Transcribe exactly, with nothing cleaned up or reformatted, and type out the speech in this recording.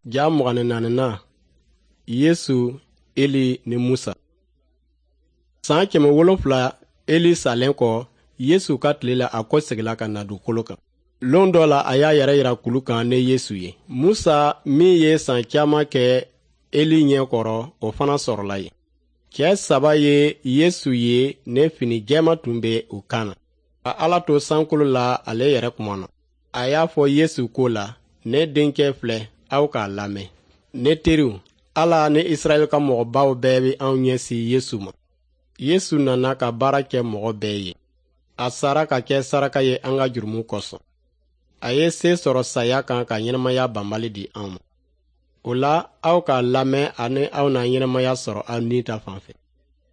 Ja mugani nanina Yesu, Eli ni Musa. San kɛmɛ wolonfila Eli salen kɔ Yesu ka tile la a kɔ segila ka na dugukolo kan. Lon dɔ la a y'a yɛrɛ yira kulu kan ne Yesu ye. Musa min ye san caman kɛ Eli ɲɛ kɔrɔ o fana sɔrɔla yen. Cɛ saba ye Yesu ye ne fini jɛma tun bɛ u kan na. A Ala to sankolo la ale yɛrɛ kumana. A y'a fɔ Yesu ko la, ne denkɛ filɛ aw k'a lamɛn. Ne teriw, Ala ni Israɛl ka mɔgɔbaw bɛɛ bɛ anw ɲɛsin Yesu ma. Yesu nana ka baara kɛ mɔgɔ bɛɛ ye. A sara ka kɛ saraka ye an ka jurumu kosɔn. A ye se sɔrɔ saya kan ka ɲɛnamaya banbali di an ma. O la aw k'a lamɛn ani aw na ɲɛnamaya sɔrɔ aw ni ta fanfɛ.